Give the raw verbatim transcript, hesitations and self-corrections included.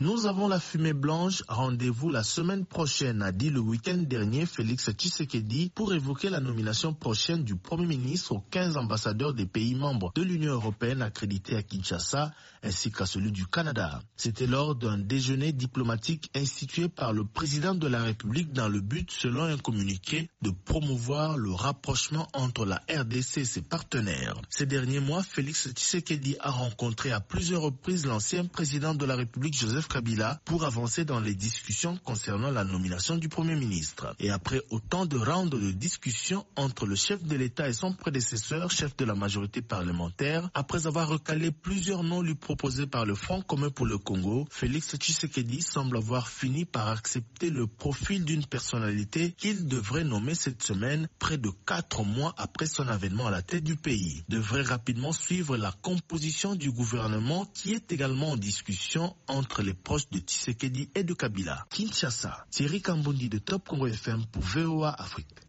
Nous avons la fumée blanche, rendez-vous la semaine prochaine, a dit le week-end dernier Félix Tshisekedi pour évoquer la nomination prochaine du Premier ministre aux quinze ambassadeurs des pays membres de l'Union européenne accrédités à Kinshasa, ainsi qu'à celui du Canada. C'était lors d'un déjeuner diplomatique institué par le président de la République dans le but, selon un communiqué, de promouvoir le rapprochement entre la R D C et ses partenaires. Ces derniers mois, Félix Tshisekedi a rencontré à plusieurs reprises l'ancien président de la République, Joseph Kabila, pour avancer dans les discussions concernant la nomination du Premier ministre. Et après autant de rounds de discussions entre le chef de l'État et son prédécesseur, chef de la majorité parlementaire, après avoir recalé plusieurs noms lui proposés par le Front commun pour le Congo, Félix Tshisekedi semble avoir fini par accepter le profil d'une personnalité qu'il devrait nommer cette semaine, près de quatre mois après son avènement à la tête du pays. Devrait rapidement suivre la composition du gouvernement qui est également en discussion entre les proches de Tshisekedi et de Kabila. Kinshasa, Thierry Kambondi de Top Congo F M pour V O A Afrique.